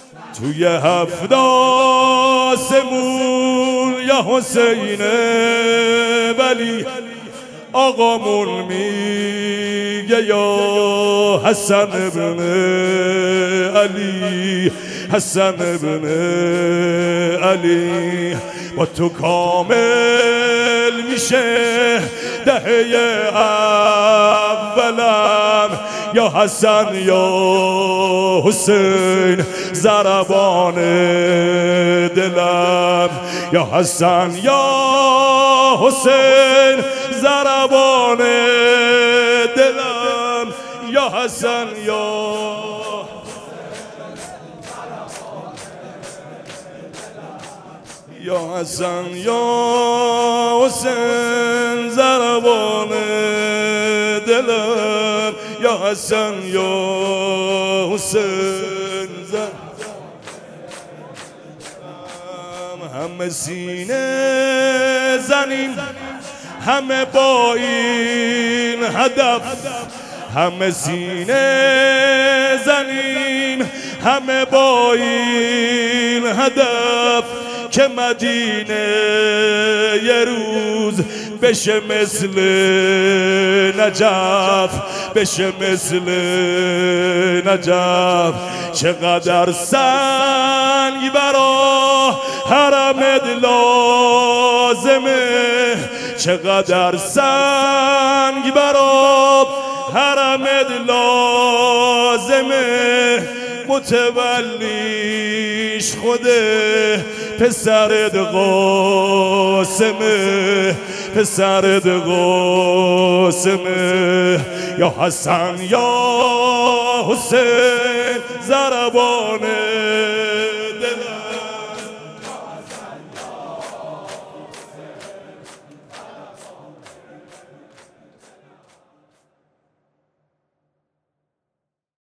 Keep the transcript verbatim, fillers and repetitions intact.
توی هفت آسمون یا حسین ولی آقامون میگه یا حسن ابن علی، حسن ابن علی. با تو کامل میشه دهه اولم، یا حسن یا حسین ضربان دلم، یا حسن یا حسین ضربان دلم، یا حسن یا یا حسن یا حسین ضربان دلم، یا حسن یا حسین ضربان. همه سینه زنیم همه با این هدف، همه سینه زنیم همه با این هدف که مدینه یه روز بشه مثل نجف، بشه مثل نجف. چقدر سنگ برا حرمت لازمه، چقدر سنگ برا حرمت لازمه. متولیش خوده پسرت قاسمه، پسرت قاسمه. یا حسن یا حسین ضربان